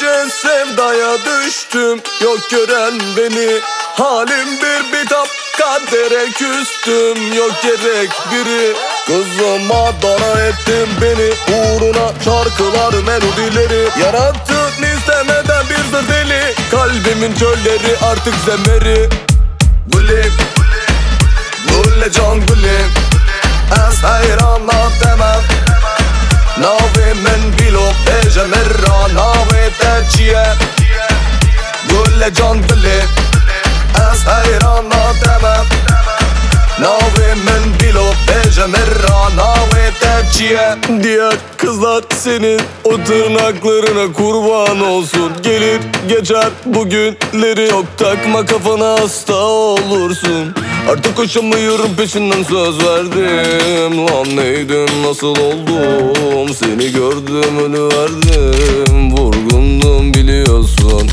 görünce sevdaya düştüm. Yok gören beni, halim bir bitap, kadere küstüm. Yok gerek biri, kızıma dara ettin beni. Uğruna şarkılar melodileri yarattın istemeden bir zır deli. Kalbimin çölleri artık zemeri. Gülüm, gülle can gülüm, az hayranla demem. Navi men bilop eje merra, navi terciye. Gülle can gülüm, az hayranla demem. Navi men bilop eje merra, navi terciye. Diğer kızlar senin o tırnaklarına kurban olsun. Gelir geçer bugünleri, çok takma kafana, hasta olursun. Artık koşamıyorum peşinden, söz verdim. Lan neydim, nasıl oldum, seni gördüm ölüverdim. Vurgundum biliyorsun.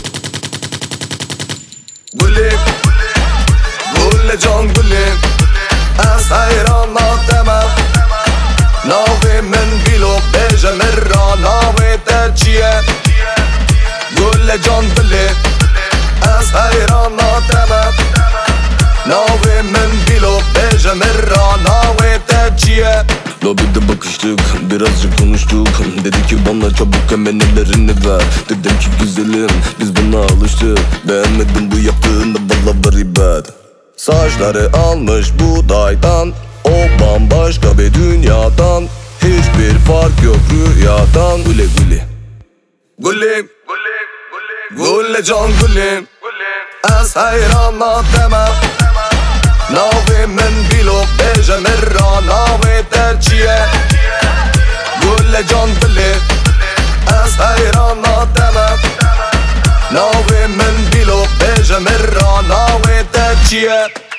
Gülüm, gülle can gülüm, az hayranla demem. Navi men bilop eje merra, navi terciye. Gülle can gülüm, az hayranla demem. Navi men bilop eje merra, navi terciye. Lobide bakıştık, birazcık konuştuk. Dedi ki bana çabuk hemen ellerini ver. Dedim ki güzelim, biz buna alıştık. Beğenmedim bu yaptığını, valla very bad. Saçları almış buğdaydan, o bambaşka bir dünyadan. Hiçbir fark yok rüyadan. Güle güle, gülüm, gülle can gülüm, az hayranla demem. Navi men bilop eje merra, navi terciye. Gülle can gülüm, az hayranla demem. Navi men bilop eje merra, navi terciye.